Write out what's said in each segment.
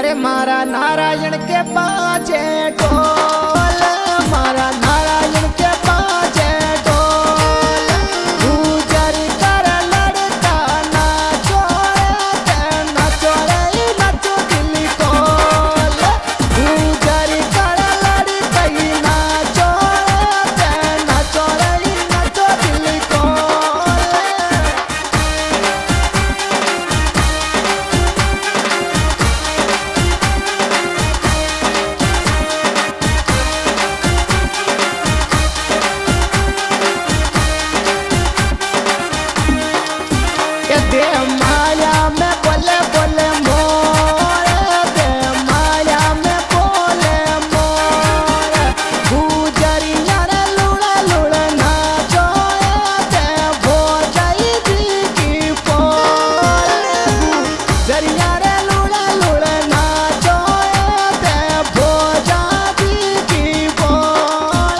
अरे मारा नारायण के पाँचे ढोल, मारा नारायण के पाँचे ढोल, गुजर कर लड़का नाचो रे नाचो रे नाचो दिल खोल, गुजर कर लड़का नाचो रे नाचो दिल खोल। दे माया में बोले बोले मोर, दे माया में बोले मोर, गुजरिया रे लुड़ा लुड़ा नाचो दे भोजाई जी की पोर, गुजरिया रे लुड़ा लुड़ा नाचो दे भोजा जी की पोर।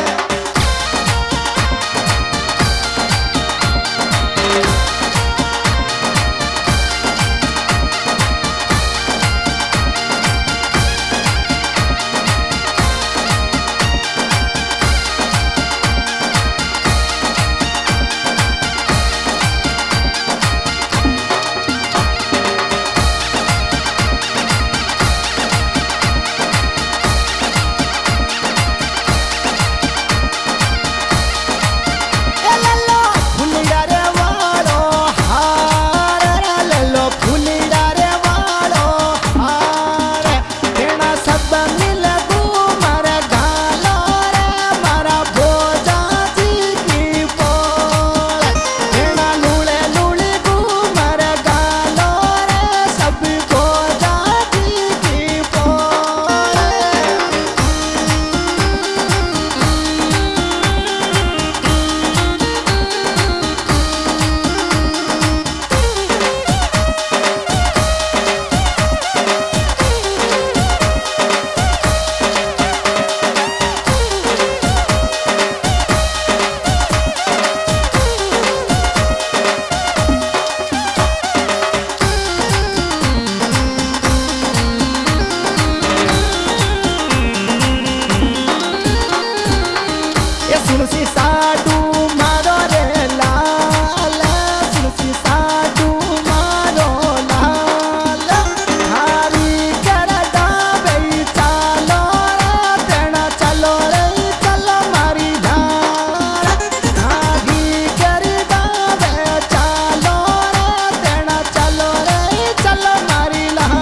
सुनसी साडू मारो रे लाल, सुनसी साडू मारो लाल, हारी कर डाबे चालो रे तेना चलो रे चलो मारी धार, हारी कर डाबे चालो रे तेना चलो रे चलो मारी लहार।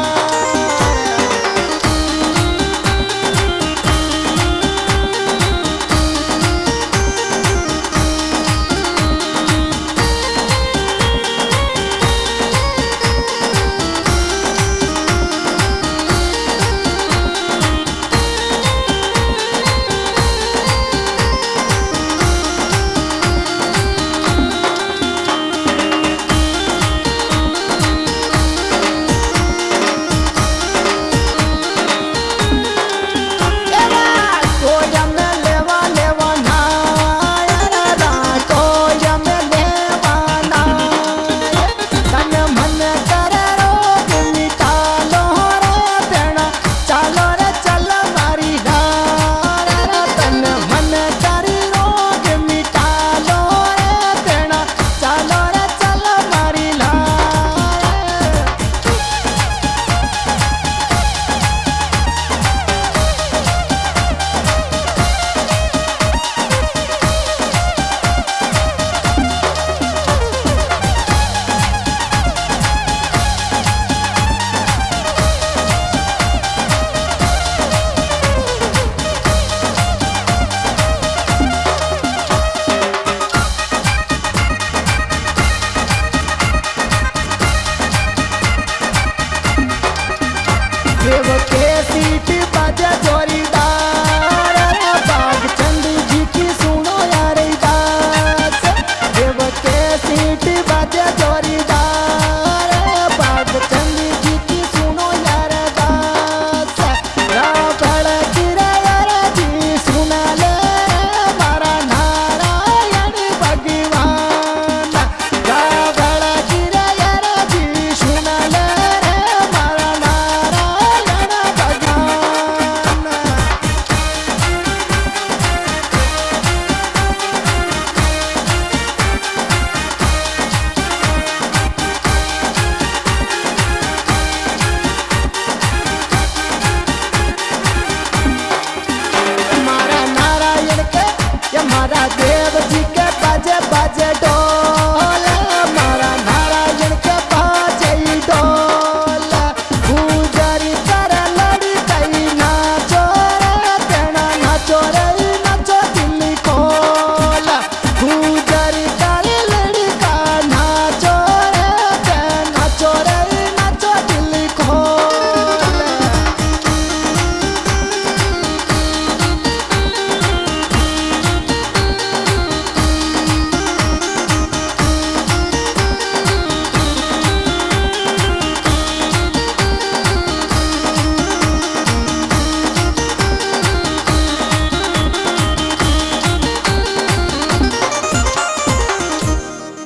देव के सीट बजे जोरीदार, बाग चंद जी की सुनो यार बात, देव के सीट बजे जोरीदार, बाग चंद जी की सुनो यार बात, रावण गिरे यार जी सुना ले मारा नारायण भगवान, रावण गिरे यार जी सुना ले मारा नारायण देव जी